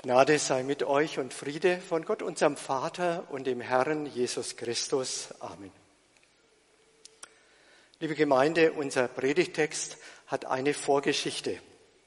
Gnade sei mit euch und Friede von Gott, unserem Vater und dem Herrn Jesus Christus. Amen. Liebe Gemeinde, unser Predigtext hat eine Vorgeschichte.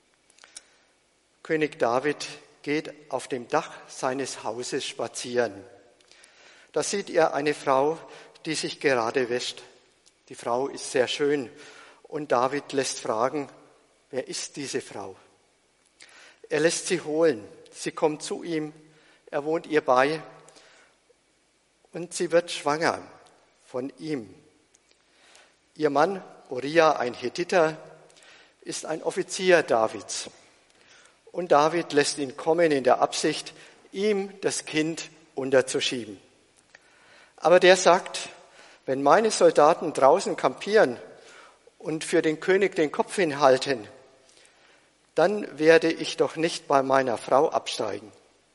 König David geht auf dem Dach seines Hauses spazieren. Da sieht er eine Frau, die sich gerade wäscht. Die Frau ist sehr schön und David lässt fragen, wer ist diese Frau? Er lässt sie holen. Sie kommt zu ihm, er wohnt ihr bei und sie wird schwanger von ihm. Ihr Mann, Uriah, ein Hethiter, ist ein Offizier Davids. Und David lässt ihn kommen in der Absicht, ihm das Kind unterzuschieben. Aber der sagt, wenn meine Soldaten draußen kampieren und für den König den Kopf hinhalten, dann werde ich doch nicht bei meiner Frau absteigen.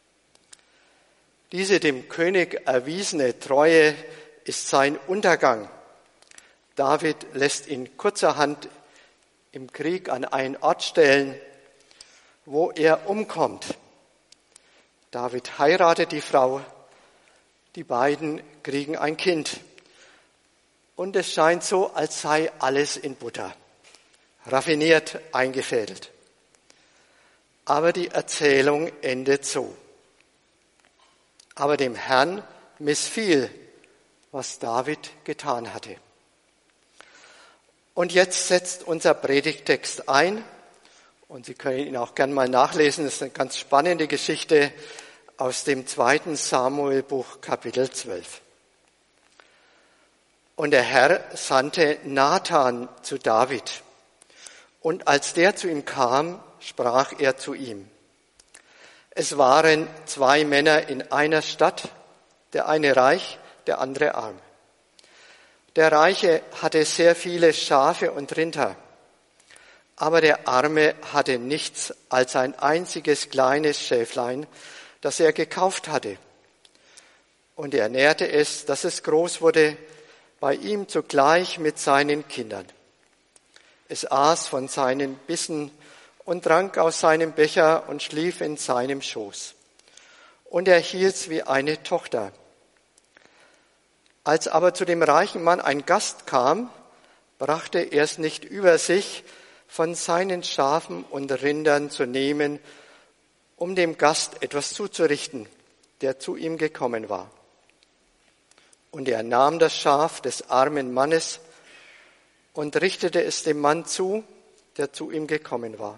Diese dem König erwiesene Treue ist sein Untergang. David lässt ihn kurzerhand im Krieg an einen Ort stellen, wo er umkommt. David heiratet die Frau, die beiden kriegen ein Kind. Und es scheint so, als sei alles in Butter, raffiniert eingefädelt. Aber die Erzählung endet so. Aber dem Herrn missfiel, was David getan hatte. Und jetzt setzt unser Predigttext ein. Und Sie können ihn auch gern mal nachlesen. Das ist eine ganz spannende Geschichte aus dem 2. Samuelbuch, Kapitel 12. Und der Herr sandte Nathan zu David. Und als der zu ihm kam, sprach er zu ihm. Es waren 2 Männer in einer Stadt, der eine reich, der andere arm. Der Reiche hatte sehr viele Schafe und Rinder, aber der Arme hatte nichts als ein einziges kleines Schäflein, das er gekauft hatte. Und er nährte es, dass es groß wurde, bei ihm zugleich mit seinen Kindern. Es aß von seinen Bissen und trank aus seinem Becher und schlief in seinem Schoß. Und er hielt's wie eine Tochter. Als aber zu dem reichen Mann ein Gast kam, brachte er es nicht über sich, von seinen Schafen und Rindern zu nehmen, um dem Gast etwas zuzurichten, der zu ihm gekommen war. Und er nahm das Schaf des armen Mannes und richtete es dem Mann zu, der zu ihm gekommen war.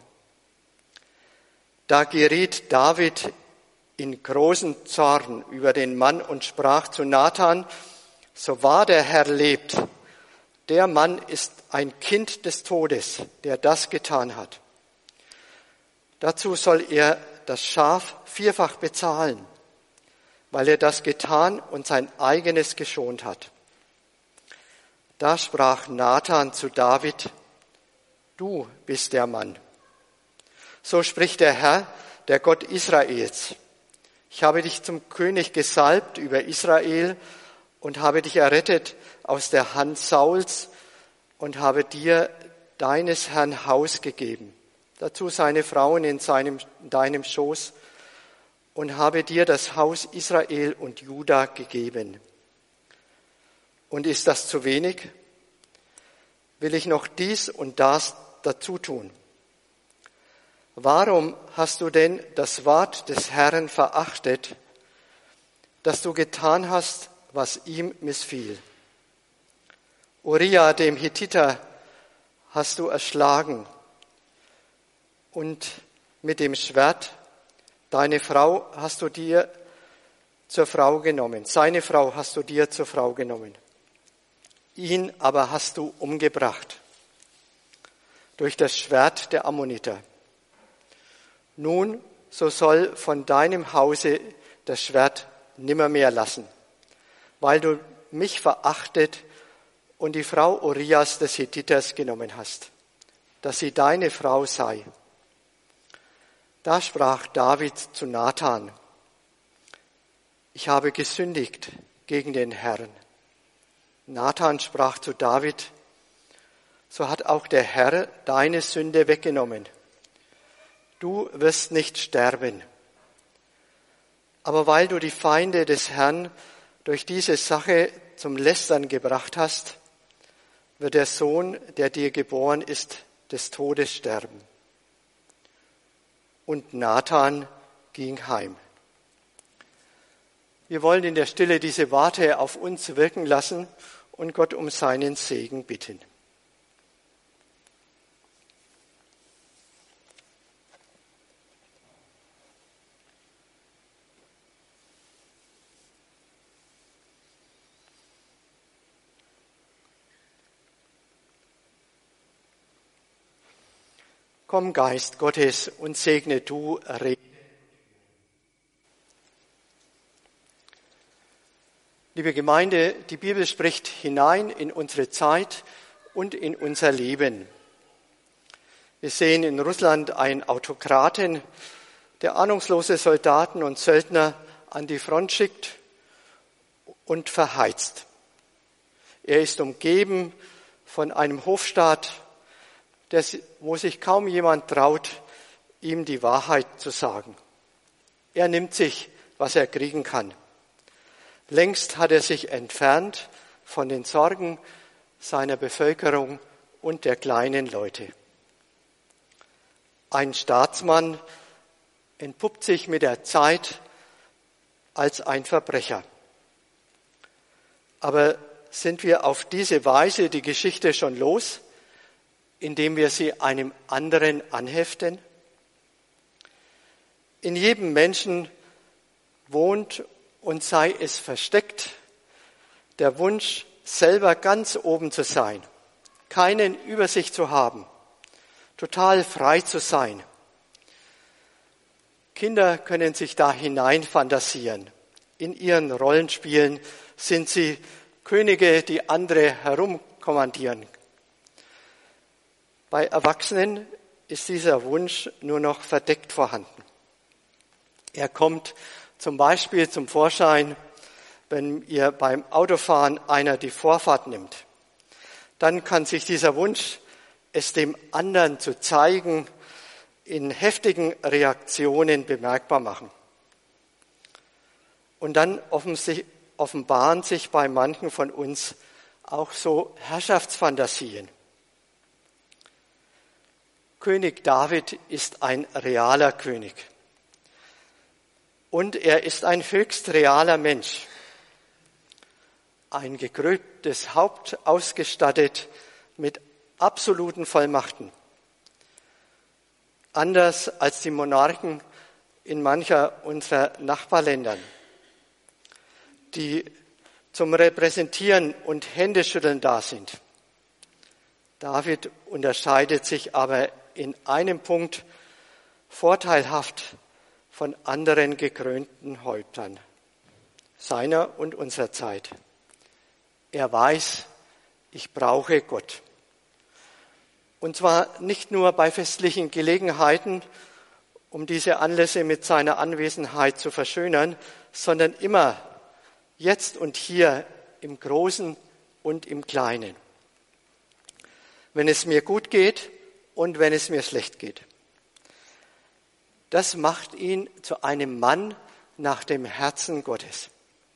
Da geriet David in großen Zorn über den Mann und sprach zu Nathan, so wahr der Herr lebt, der Mann ist ein Kind des Todes, der das getan hat. Dazu soll er das Schaf 4-fach bezahlen, weil er das getan und sein eigenes geschont hat. Da sprach Nathan zu David, du bist der Mann. So spricht der Herr, der Gott Israels. Ich habe dich zum König gesalbt über Israel und habe dich errettet aus der Hand Sauls und habe dir deines Herrn Haus gegeben, dazu seine Frauen in deinem Schoß und habe dir das Haus Israel und Juda gegeben. Und ist das zu wenig? Will ich noch dies und das dazu tun? Warum hast du denn das Wort des Herrn verachtet, dass du getan hast, was ihm missfiel? Uriah, dem Hethiter, hast du erschlagen und mit dem Schwert deine Frau hast du dir zur Frau genommen. Seine Frau hast du dir zur Frau genommen. Ihn aber hast du umgebracht durch das Schwert der Ammoniter. Nun, so soll von deinem Hause das Schwert nimmermehr lassen, weil du mich verachtet und die Frau Urias des Hethiters genommen hast, dass sie deine Frau sei. Da sprach David zu Nathan, ich habe gesündigt gegen den Herrn. Nathan sprach zu David, so hat auch der Herr deine Sünde weggenommen. Du wirst nicht sterben. Aber weil du die Feinde des Herrn durch diese Sache zum Lästern gebracht hast, wird der Sohn, der dir geboren ist, des Todes sterben. Und Nathan ging heim. Wir wollen in der Stille diese Worte auf uns wirken lassen und Gott um seinen Segen bitten. Komm, Geist Gottes, und segne du Rede. Liebe Gemeinde, die Bibel spricht hinein in unsere Zeit und in unser Leben. Wir sehen in Russland einen Autokraten, der ahnungslose Soldaten und Söldner an die Front schickt und verheizt. Er ist umgeben von einem Hofstaat, wo sich kaum jemand traut, ihm die Wahrheit zu sagen. Er nimmt sich, was er kriegen kann. Längst hat er sich entfernt von den Sorgen seiner Bevölkerung und der kleinen Leute. Ein Staatsmann entpuppt sich mit der Zeit als ein Verbrecher. Aber sind wir auf diese Weise die Geschichte schon los, indem wir sie einem anderen anheften? In jedem Menschen wohnt, und sei es versteckt, der Wunsch, selber ganz oben zu sein, keinen Übersicht zu haben, total frei zu sein. Kinder können sich da hineinfantasieren. In ihren Rollenspielen sind sie Könige, die andere herumkommandieren. Bei Erwachsenen ist dieser Wunsch nur noch verdeckt vorhanden. Er kommt zum Beispiel zum Vorschein, wenn ihr beim Autofahren einer die Vorfahrt nimmt. Dann kann sich dieser Wunsch, es dem anderen zu zeigen, in heftigen Reaktionen bemerkbar machen. Und dann offenbaren sich bei manchen von uns auch so Herrschaftsfantasien. König David ist ein realer König. Und er ist ein höchst realer Mensch. Ein gekröntes Haupt ausgestattet mit absoluten Vollmachten. Anders als die Monarchen in mancher unserer Nachbarländern, die zum Repräsentieren und Händeschütteln da sind. David unterscheidet sich aber in einem Punkt vorteilhaft von anderen gekrönten Häuptern seiner und unserer Zeit. Er weiß, ich brauche Gott. Und zwar nicht nur bei festlichen Gelegenheiten, um diese Anlässe mit seiner Anwesenheit zu verschönern, sondern immer, jetzt und hier, im Großen und im Kleinen. Wenn es mir gut geht und wenn es mir schlecht geht. Das macht ihn zu einem Mann nach dem Herzen Gottes.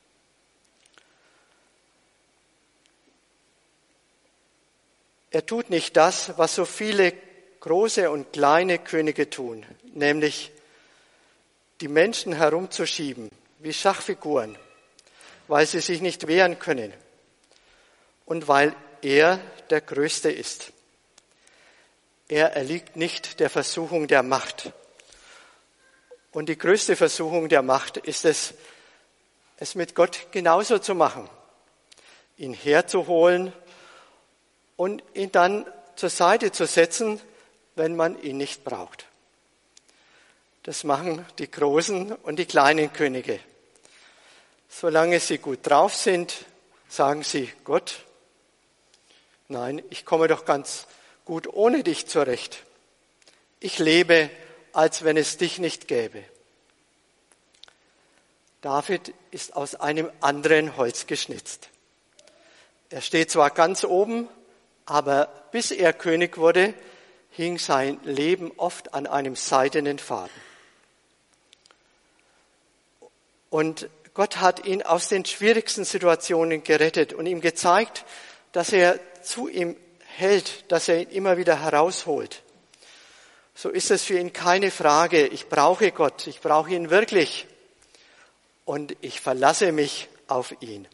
Er tut nicht das, was so viele große und kleine Könige tun, nämlich die Menschen herumzuschieben wie Schachfiguren, weil sie sich nicht wehren können und weil er der Größte ist. Er erliegt nicht der Versuchung der Macht. Und die größte Versuchung der Macht ist es mit Gott genauso zu machen, ihn herzuholen und ihn dann zur Seite zu setzen, wenn man ihn nicht braucht. Das machen die großen und die kleinen Könige. Solange sie gut drauf sind, sagen sie, Gott, nein, ich komme doch ganz gut ohne dich zurecht. Ich lebe, als wenn es dich nicht gäbe. David ist aus einem anderen Holz geschnitzt. Er steht zwar ganz oben, aber bis er König wurde, hing sein Leben oft an einem seidenen Faden. Und Gott hat ihn aus den schwierigsten Situationen gerettet und ihm gezeigt, dass er zu ihm hält, dass er ihn immer wieder herausholt. So ist es für ihn keine Frage, ich brauche Gott, ich brauche ihn wirklich und ich verlasse mich auf ihn.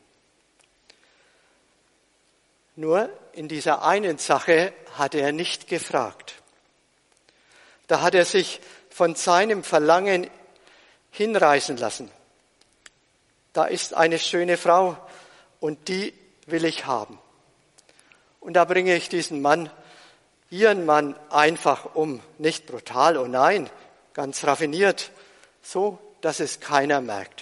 Nur in dieser einen Sache hat er nicht gefragt. Da hat er sich von seinem Verlangen hinreißen lassen. Da ist eine schöne Frau und die will ich haben. Und da bringe ich diesen Mann, ihren Mann, einfach um. Nicht brutal, oh nein, ganz raffiniert, so, dass es keiner merkt.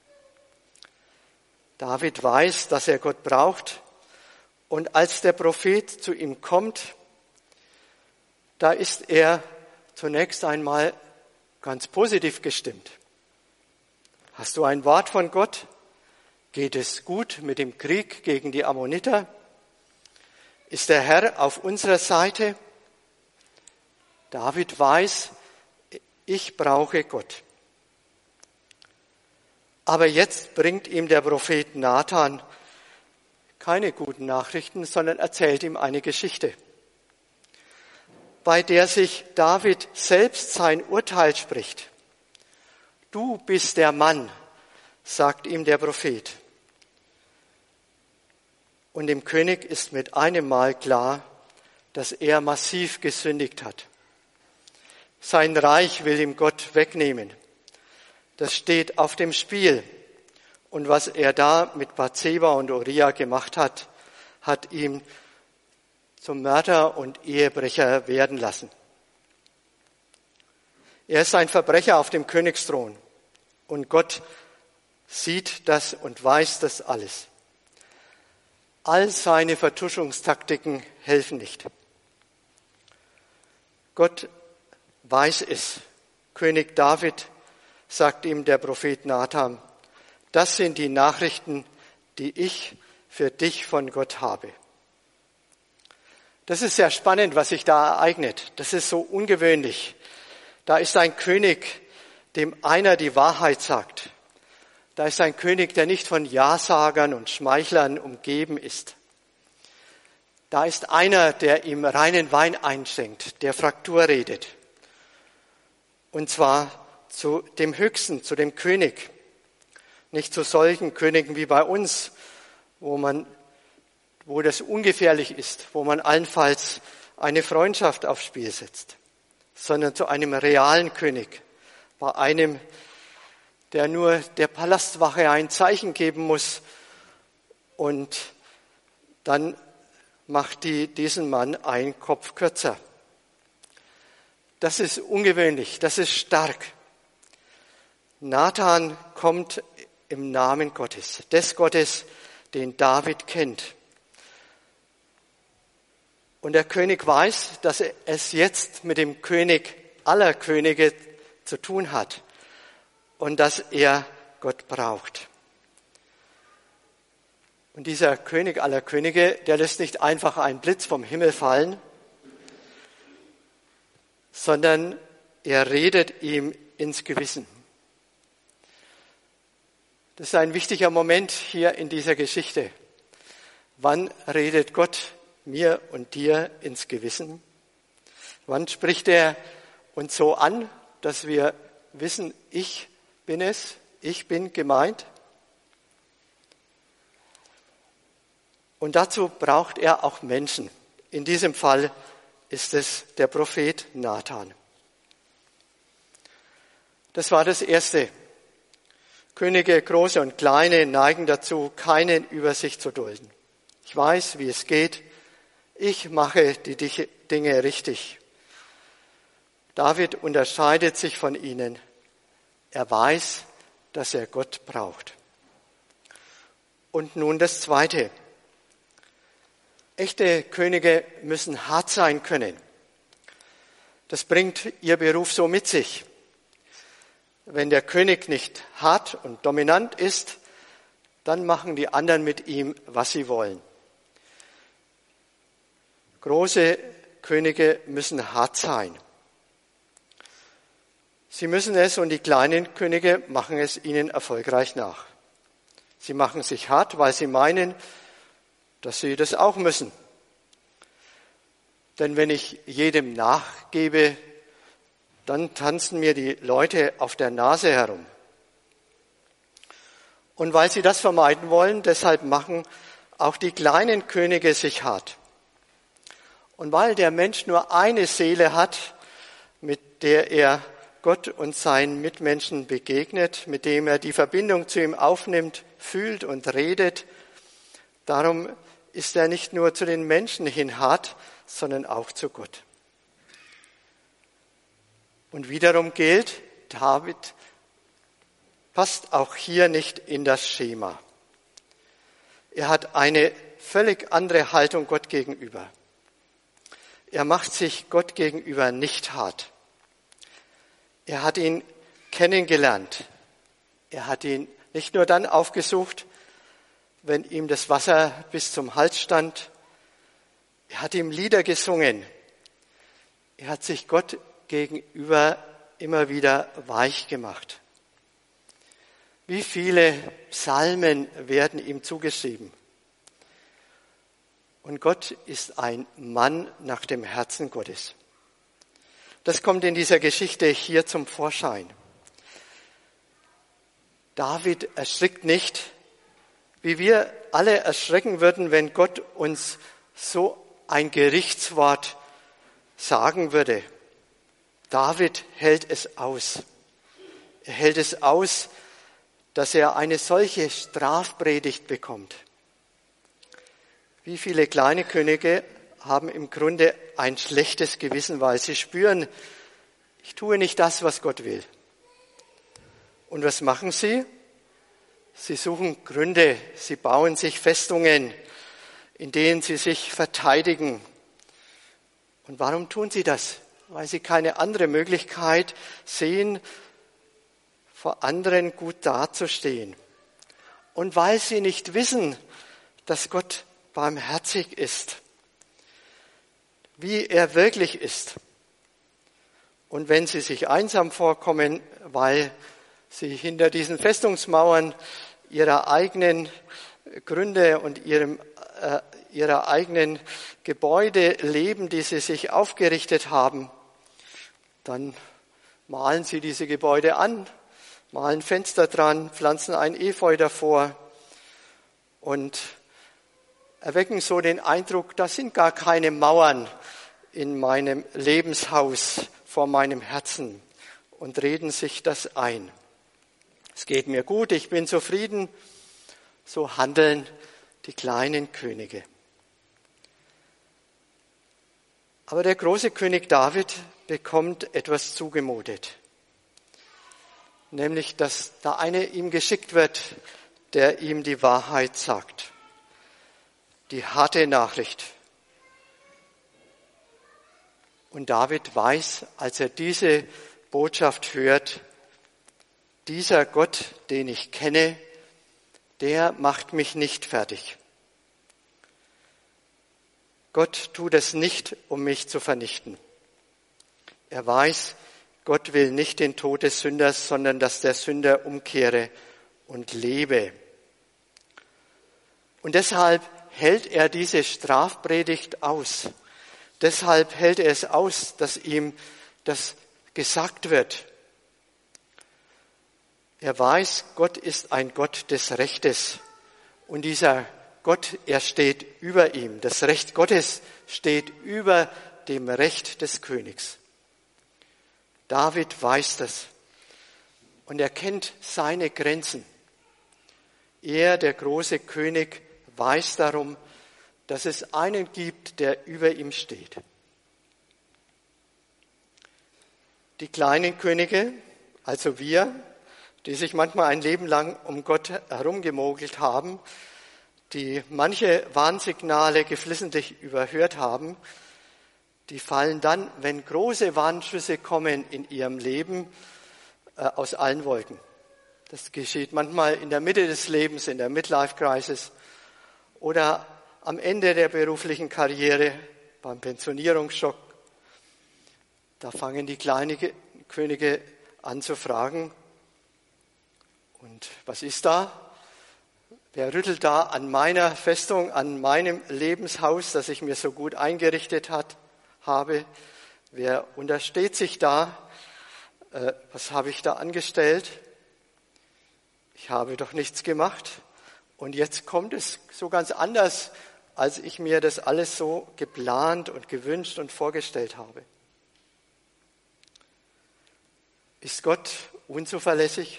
David weiß, dass er Gott braucht. Und als der Prophet zu ihm kommt, da ist er zunächst einmal ganz positiv gestimmt. Hast du ein Wort von Gott? Geht es gut mit dem Krieg gegen die Ammoniter? Ist der Herr auf unserer Seite? David weiß, ich brauche Gott. Aber jetzt bringt ihm der Prophet Nathan keine guten Nachrichten, sondern erzählt ihm eine Geschichte, bei der sich David selbst sein Urteil spricht. Du bist der Mann, sagt ihm der Prophet. Und dem König ist mit einem Mal klar, dass er massiv gesündigt hat. Sein Reich will ihm Gott wegnehmen. Das steht auf dem Spiel. Und was er da mit Bathseba und Uria gemacht hat, hat ihn zum Mörder und Ehebrecher werden lassen. Er ist ein Verbrecher auf dem Königsthron. Und Gott sieht das und weiß das alles. All seine Vertuschungstaktiken helfen nicht. Gott weiß es. König David, sagt ihm der Prophet Nathan, das sind die Nachrichten, die ich für dich von Gott habe. Das ist sehr spannend, was sich da ereignet. Das ist so ungewöhnlich. Da ist ein König, dem einer die Wahrheit sagt. Da ist ein König, der nicht von Ja-Sagern und Schmeichlern umgeben ist. Da ist einer, der ihm reinen Wein einschenkt, der Fraktur redet. Und zwar zu dem Höchsten, zu dem König. Nicht zu solchen Königen wie bei uns, wo das ungefährlich ist, wo man allenfalls eine Freundschaft aufs Spiel setzt, sondern zu einem realen König, bei einem, der nur der Palastwache ein Zeichen geben muss und dann macht diesen Mann einen Kopf kürzer. Das ist ungewöhnlich, das ist stark. Nathan kommt im Namen Gottes, des Gottes, den David kennt. Und der König weiß, dass er es jetzt mit dem König aller Könige zu tun hat und dass er Gott braucht. Und dieser König aller Könige, der lässt nicht einfach einen Blitz vom Himmel fallen, sondern er redet ihm ins Gewissen. Das ist ein wichtiger Moment hier in dieser Geschichte. Wann redet Gott mir und dir ins Gewissen? Wann spricht er uns so an, dass wir wissen, ich bin es, ich bin gemeint? Und dazu braucht er auch Menschen. In diesem Fall ist es der Prophet Nathan. Das war das Erste. Könige, große und kleine, neigen dazu, keinen über sich zu dulden. Ich weiß, wie es geht. Ich mache die Dinge richtig. David unterscheidet sich von ihnen. Er weiß, dass er Gott braucht. Und nun das Zweite. Echte Könige müssen hart sein können. Das bringt ihr Beruf so mit sich. Wenn der König nicht hart und dominant ist, dann machen die anderen mit ihm, was sie wollen. Große Könige müssen hart sein. Sie müssen es und die kleinen Könige machen es ihnen erfolgreich nach. Sie machen sich hart, weil sie meinen, dass sie das auch müssen. Denn wenn ich jedem nachgebe, dann tanzen mir die Leute auf der Nase herum. Und weil sie das vermeiden wollen, deshalb machen auch die kleinen Könige sich hart. Und weil der Mensch nur eine Seele hat, mit der er Gott und seinen Mitmenschen begegnet, mit dem er die Verbindung zu ihm aufnimmt, fühlt und redet, darum ist er nicht nur zu den Menschen hin hart, sondern auch zu Gott. Und wiederum gilt, David passt auch hier nicht in das Schema. Er hat eine völlig andere Haltung Gott gegenüber. Er macht sich Gott gegenüber nicht hart. Er hat ihn kennengelernt. Er hat ihn nicht nur dann aufgesucht, wenn ihm das Wasser bis zum Hals stand. Er hat ihm Lieder gesungen. Er hat sich Gott gegenüber immer wieder weich gemacht. Wie viele Psalmen werden ihm zugeschrieben? Und Gott ist ein Mann nach dem Herzen Gottes. Das kommt in dieser Geschichte hier zum Vorschein. David erschrickt nicht, wie wir alle erschrecken würden, wenn Gott uns so ein Gerichtswort sagen würde. David hält es aus. Er hält es aus, dass er eine solche Strafpredigt bekommt. Wie viele kleine Könige haben im Grunde ein schlechtes Gewissen, weil sie spüren, ich tue nicht das, was Gott will. Und was machen sie? Sie suchen Gründe, sie bauen sich Festungen, in denen sie sich verteidigen. Und warum tun sie das? Weil sie keine andere Möglichkeit sehen, vor anderen gut dazustehen. Und weil sie nicht wissen, dass Gott barmherzig ist, wie er wirklich ist. Und wenn sie sich einsam vorkommen, weil sie hinter diesen Festungsmauern ihrer eigenen Gründe und ihrer eigenen Gebäude leben, die sie sich aufgerichtet haben, dann malen sie diese Gebäude an, malen Fenster dran, pflanzen ein Efeu davor und erwecken so den Eindruck, da sind gar keine Mauern in meinem Lebenshaus vor meinem Herzen und reden sich das ein. Es geht mir gut, ich bin zufrieden. So handeln die kleinen Könige. Aber der große König David bekommt etwas zugemutet. Nämlich, dass da einer ihm geschickt wird, der ihm die Wahrheit sagt. Die harte Nachricht. Und David weiß, als er diese Botschaft hört, dieser Gott, den ich kenne, der macht mich nicht fertig. Gott tut es nicht, um mich zu vernichten. Er weiß, Gott will nicht den Tod des Sünders, sondern dass der Sünder umkehre und lebe. Und deshalb hält er diese Strafpredigt aus. Deshalb hält er es aus, dass ihm das gesagt wird. Er weiß, Gott ist ein Gott des Rechtes. Und dieser Gott, er steht über ihm. Das Recht Gottes steht über dem Recht des Königs. David weiß das. Und er kennt seine Grenzen. Er, der große König, weiß darum, dass es einen gibt, der über ihm steht. Die kleinen Könige, also wir, die sich manchmal ein Leben lang um Gott herumgemogelt haben, die manche Warnsignale geflissentlich überhört haben, die fallen dann, wenn große Warnschüsse kommen in ihrem Leben, aus allen Wolken. Das geschieht manchmal in der Mitte des Lebens, in der Midlife-Crisis oder am Ende der beruflichen Karriere, beim Pensionierungsschock. Da fangen die kleinen Könige an zu fragen, und was ist da? Wer rüttelt da an meiner Festung, an meinem Lebenshaus, das ich mir so gut eingerichtet habe? Wer untersteht sich da? Was habe ich da angestellt? Ich habe doch nichts gemacht. Und jetzt kommt es so ganz anders, als ich mir das alles so geplant und gewünscht und vorgestellt habe. Ist Gott unzuverlässig?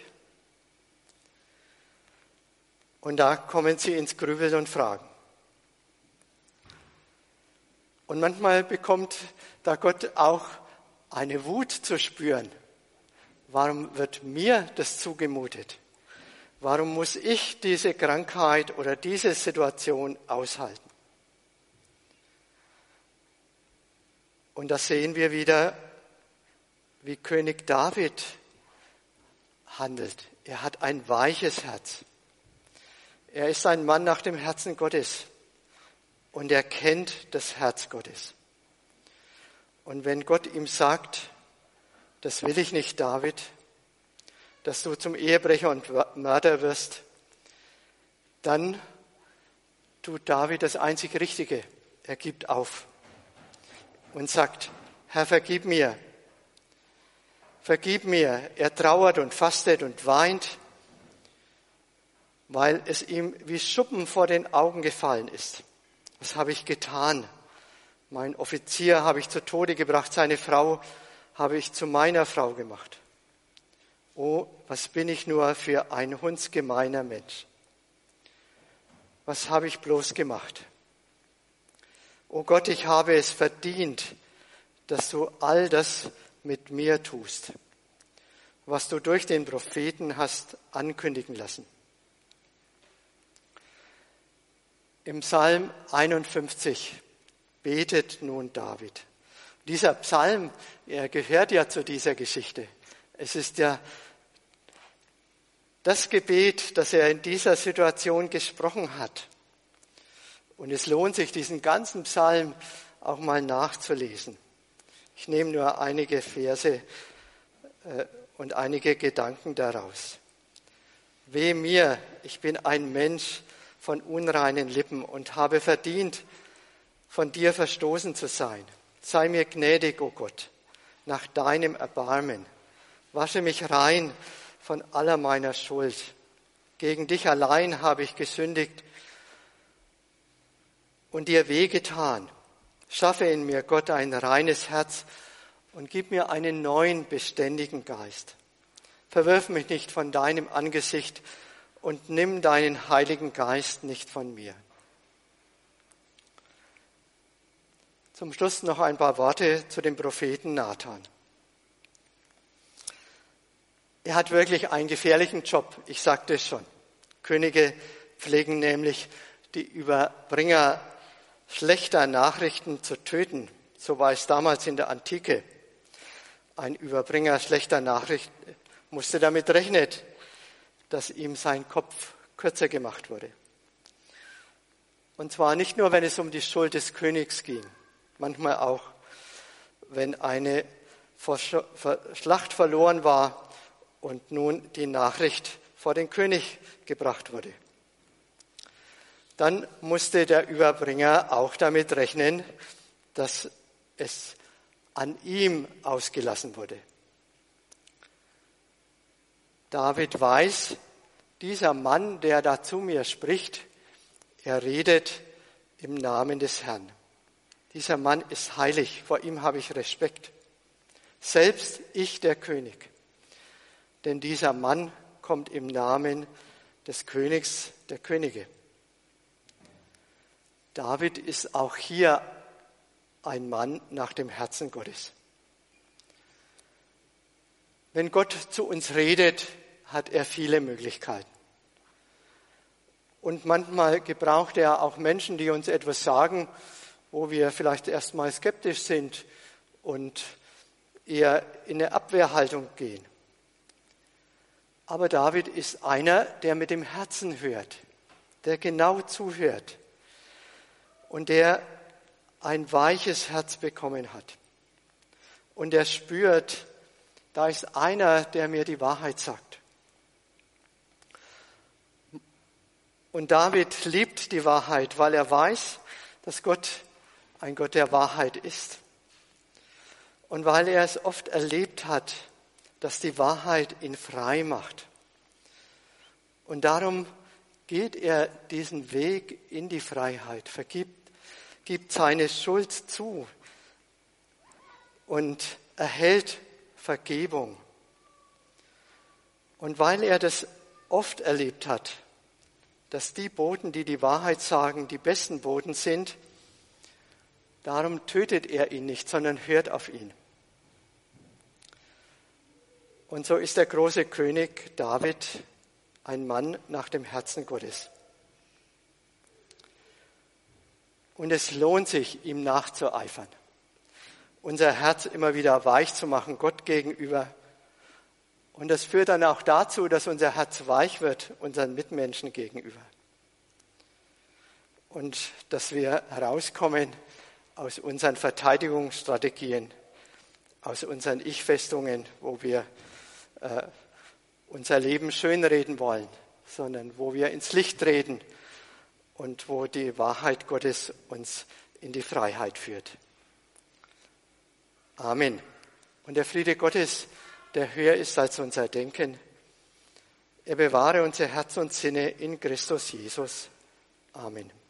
Und da kommen sie ins Grübeln und Fragen. Und manchmal bekommt da Gott auch eine Wut zu spüren. Warum wird mir das zugemutet? Warum muss ich diese Krankheit oder diese Situation aushalten? Und da sehen wir wieder, wie König David handelt. Er hat ein weiches Herz. Er ist ein Mann nach dem Herzen Gottes und er kennt das Herz Gottes. Und wenn Gott ihm sagt, das will ich nicht, David, dass du zum Ehebrecher und Mörder wirst, dann tut David das einzig Richtige. Er gibt auf und sagt, Herr, vergib mir. Vergib mir. Er trauert und fastet und weint, weil es ihm wie Schuppen vor den Augen gefallen ist. Was habe ich getan? Mein Offizier habe ich zu Tode gebracht, seine Frau habe ich zu meiner Frau gemacht. Oh, was bin ich nur für ein hundsgemeiner Mensch. Was habe ich bloß gemacht? Oh Gott, ich habe es verdient, dass du all das mit mir tust, was du durch den Propheten hast ankündigen lassen. Im Psalm 51 betet nun David. Dieser Psalm, er gehört ja zu dieser Geschichte. Es ist ja das Gebet, das er in dieser Situation gesprochen hat. Und es lohnt sich, diesen ganzen Psalm auch mal nachzulesen. Ich nehme nur einige Verse und einige Gedanken daraus. Weh mir, ich bin ein Mensch von unreinen Lippen und habe verdient, von dir verstoßen zu sein. Sei mir gnädig, o Gott, nach deinem Erbarmen. Wasche mich rein von aller meiner Schuld. Gegen dich allein habe ich gesündigt und dir wehgetan. Schaffe in mir, Gott, ein reines Herz und gib mir einen neuen, beständigen Geist. Verwirf mich nicht von deinem Angesicht und nimm deinen Heiligen Geist nicht von mir. Zum Schluss noch ein paar Worte zu dem Propheten Nathan. Er hat wirklich einen gefährlichen Job, ich sagte es schon. Könige pflegen nämlich die Überbringer schlechter Nachrichten zu töten. So war es damals in der Antike. Ein Überbringer schlechter Nachrichten musste damit rechnen, dass ihm sein Kopf kürzer gemacht wurde. Und zwar nicht nur, wenn es um die Schuld des Königs ging, manchmal auch, wenn eine Schlacht verloren war und nun die Nachricht vor den König gebracht wurde. Dann musste der Überbringer auch damit rechnen, dass es an ihm ausgelassen wurde. David weiß, dieser Mann, der da zu mir spricht, er redet im Namen des Herrn. Dieser Mann ist heilig, vor ihm habe ich Respekt. Selbst ich, der König. Denn dieser Mann kommt im Namen des Königs der Könige. David ist auch hier ein Mann nach dem Herzen Gottes. Wenn Gott zu uns redet, hat er viele Möglichkeiten. Und manchmal gebraucht er auch Menschen, die uns etwas sagen, wo wir vielleicht erstmal skeptisch sind und eher in eine Abwehrhaltung gehen. Aber David ist einer, der mit dem Herzen hört, der genau zuhört und der ein weiches Herz bekommen hat. Und er spürt, da ist einer, der mir die Wahrheit sagt. Und David liebt die Wahrheit, weil er weiß, dass Gott ein Gott der Wahrheit ist. Und weil er es oft erlebt hat, dass die Wahrheit ihn frei macht. Und darum geht er diesen Weg in die Freiheit, gibt seine Schuld zu und erhält Vergebung. Und weil er das oft erlebt hat, dass die Boten, die die Wahrheit sagen, die besten Boten sind, darum tötet er ihn nicht, sondern hört auf ihn. Und so ist der große König David ein Mann nach dem Herzen Gottes. Und es lohnt sich, ihm nachzueifern, unser Herz immer wieder weich zu machen, Gott gegenüber. Und das führt dann auch dazu, dass unser Herz weich wird, unseren Mitmenschen gegenüber. Und dass wir herauskommen aus unseren Verteidigungsstrategien, aus unseren Ich-Festungen, wo wir unser Leben schönreden wollen, sondern wo wir ins Licht treten und wo die Wahrheit Gottes uns in die Freiheit führt. Amen. Und der Friede Gottes, der höher ist als unser Denken, er bewahre unser Herz und Sinne in Christus Jesus. Amen.